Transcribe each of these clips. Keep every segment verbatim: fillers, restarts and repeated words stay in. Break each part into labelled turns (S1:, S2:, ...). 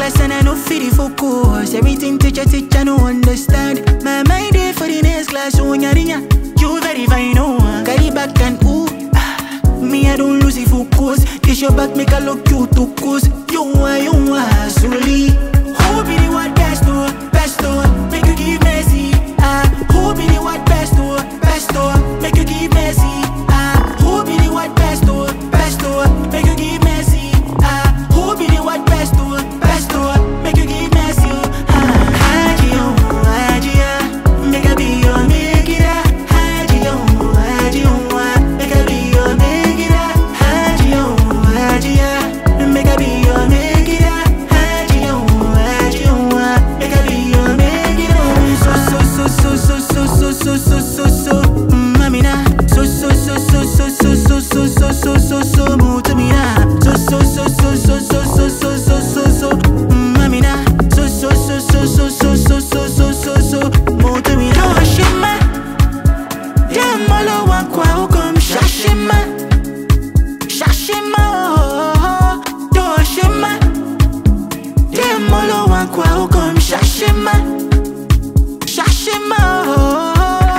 S1: class and I no fit the focus. Everything teacher teach I no understand. My mind there for the next class, so nyarinya. You very fine, no one. Carry back and ooh, ah, me I don't lose the focus. This your back make I look you to cause. You want, you want, slowly. Who be the what best to, best to, make you give mercy. Ah, who be the what best to, best to, make you give mercy. Ah, who be the what best to, best to, make you give mercy. Ah, who be the what best to, best to, make you give mercy. Ah, Haji oh, Haji ah, make I be your make it ah. Haji oh, Haji oh ah, make I be your make it ah. Haji oh, Haji ah, make I be your make it ah. Haji oh, Haji oh ah, make I be your make it ah. So so so so so so so so so so mami na. So so so so so so so so so so so so move to me na. So so so so so so so so so so so mami na. So so so so so so so so so so so move to me na. Shima, jamalo wakwa ukom shashima, shashima oh do shima, jamalo wakwa ukom shashima, shashima oh.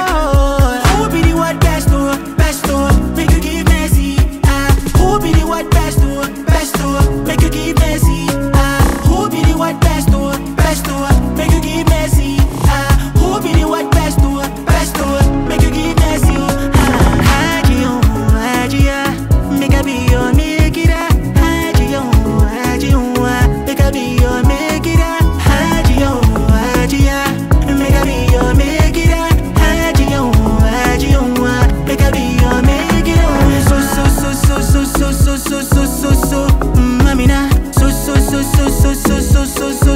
S1: Who be the what best to, best to, make you give mercy? Ah, who be the what best to, best to, make you give mercy? Ah, who be the what best to, best to, make you give mercy? Ah, who be the what best to, best to, make you give mercy? Ah, Haji oh, Haji ah, make I be your make it ah. Haji oh, Haji oh ah, make I be your make it ah. Haji oh, Haji ah, make I be your make it ah. Haji oh, Haji oh ah, make I be your make it ah. So so so so so so so so so so so mami na. So so so so so so so so so